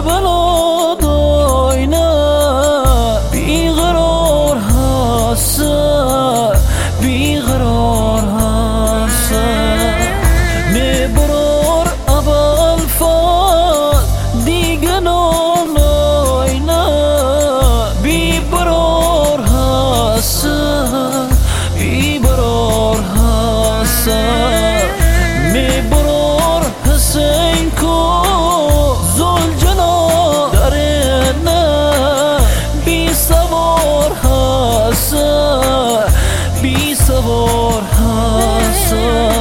کربلا داینا بیقرار هست بیقرار هست میبرار اول فال دیگه ناینا بیقرار هست بیقرار هست میبرار حسین کو زلجنا داره نه بی سوار هست بی سوار هست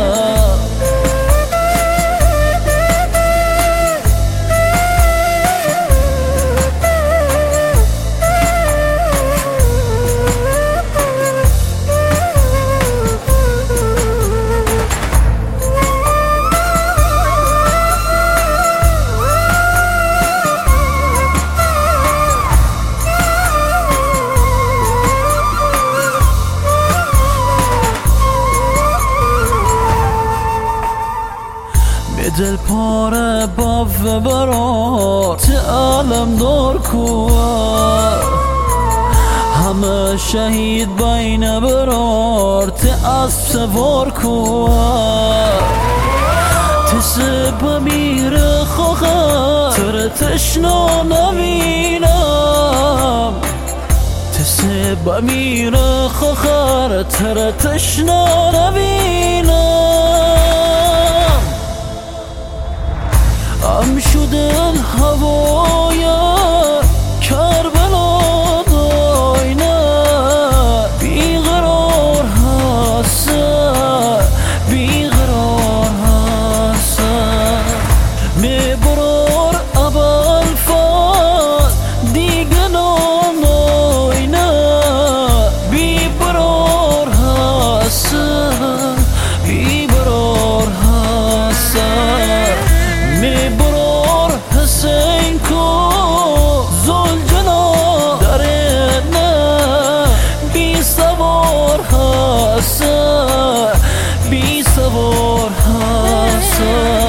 دل پاره باف برات عالم دار کوا همه شهید بین برات اسب سوار کوا تسب میره خوخه تر تشنا نبینم تسب میره خوخه تر تشنا نبینم ام شدن هوایا کربلا داینا بیقرار هست بیقرار هست میبرار اول فال دیگه ناینا بیقرار هست بیقرار هست میبرار حسین کو زلجنا داره نه بی سوار هست بی سوار هست